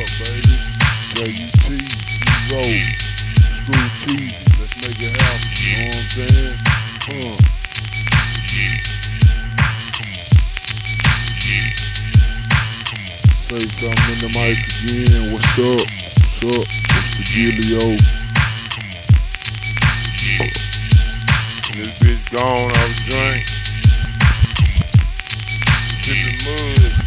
up, baby? JUT, roll, screw cheesy. Let's make it happen. You know what I'm saying? Say something in the mic again. What's up? What's up? What's the dealio? This bitch gone, I was drunk. Sipping mud.